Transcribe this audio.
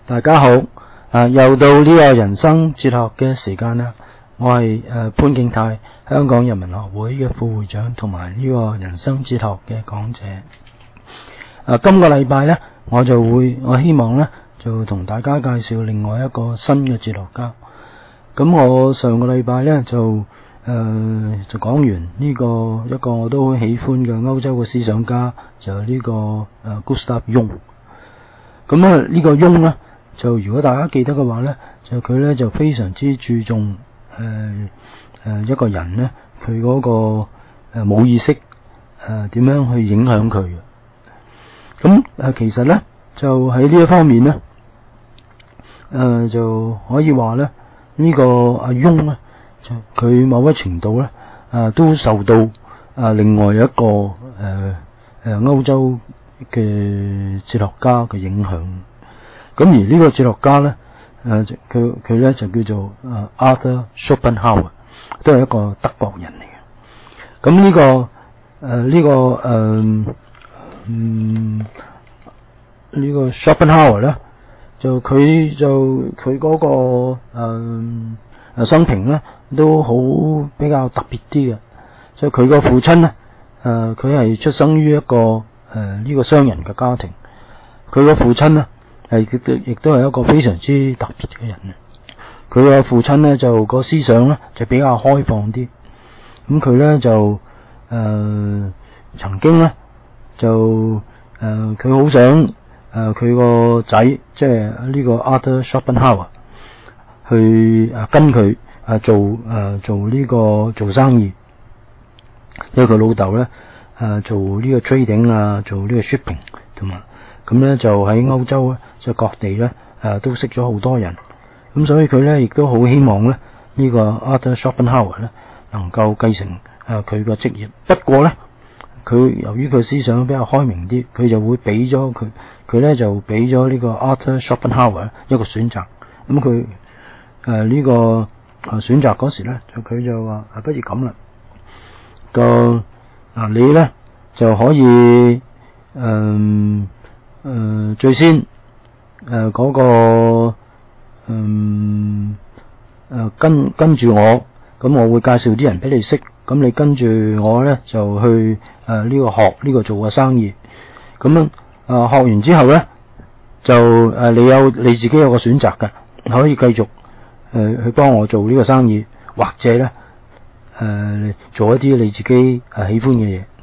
大家好，又到呢個人生哲學嘅時間啦。我係潘敬泰，香港人民學會嘅副會長，同埋呢個人生哲學嘅講者。今個禮拜呢，我希望呢就同大家介紹另外一個新嘅哲學家。咁我上個禮拜呢就講完呢個一個我都好喜歡嘅歐洲嘅思想家，就係呢個Gustav Jung。咁呢個Jung呢，就如果大家記得嘅話呢，就佢呢就非常之注重一個人呢，佢嗰個冇意識點樣去影響佢嘅。咁其實呢就喺呢一方面呢，就可以話呢，呢個阿Jung呢，就佢某一程度呢都受到另外一個歐洲嘅哲學家嘅影響。咁而呢個哲學家呢，佢呢就叫做Arthur Schopenhauer， 都係一個德國人嚟嘅。咁呢個 Schopenhauer 呢，就佢嗰個生平呢都好比較特別啲嘅。所以佢個父親呢，佢係出生於一個呢個商人嘅家庭。佢個父親呢亦都係一個非常之特別嘅人。佢個父親呢就個思想呢就比較開放啲。咁佢呢就曾經呢就佢好想佢個仔即係呢個 Arthur Schopenhauer 去跟佢做生意，因為佢老豆呢做呢個 trading 做呢個 shipping 同埋咁呢就喺歐洲呢就各地呢都識咗好多人。咁所以佢呢亦都好希望呢呢個 Arthur Schopenhauer 呢能夠繼承佢個職業。不過呢佢由於佢思想比較開明啲，佢就會俾咗佢呢就俾咗呢個 Arthur Schopenhauer 一個選擇。咁佢呢個選擇嗰時呢，佢就話不如咁啦，你呢就可以最先嗰個跟住我，咁我會介紹啲人俾你識，咁你跟住我呢就去呢個學呢個做個生意。咁樣學完之後呢，就你自己有個選擇嘅，可以繼續去幫我做呢個生意，或者呢做一啲你自己喜歡嘅嘢。